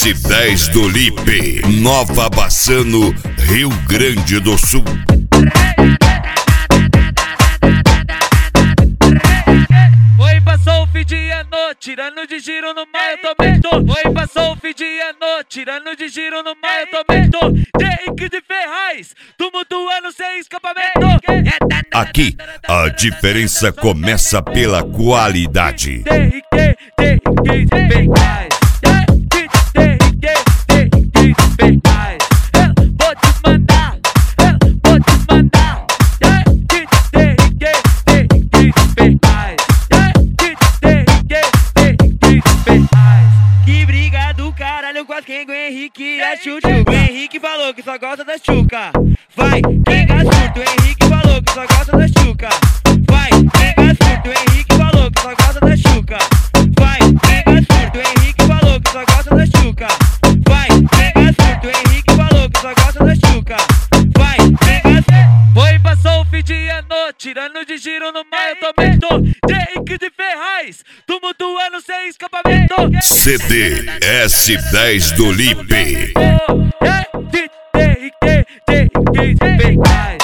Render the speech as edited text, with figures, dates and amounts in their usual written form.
S10 do Lipe, Nova Bassano, Rio Grande do Sul. Oi, passou o fim de ano, tirando de giro no mar, eu também tô. Oi, passou o fim de ano, tirando de giro no mar, eu também tô. Henrique de Ferraz, tumultuando sem escapamento. Aqui, a diferença começa pela qualidade. Henrique de Ferraz. Vou te mandar. Que briga do caralho, quase quem o Henrique é chuchu. O Henrique falou que só gosta da chuca. Vai, pega surto, o Henrique falou que só gosta da chuca. Vai, pega surto, o Henrique falou que só gosta da chuca. Vai, pega surto, o Henrique falou que só gosta da chuca. Vai, pega surto, o Henrique falou que só gosta da chuca. Vai, pega surto. Foi, passou o fim de ano, tirando de giro no mar, eu também tô. Henrique de Ferraz, tumultuando sem escapamento. CD S10 do Lipe. Henrique de Ferraz.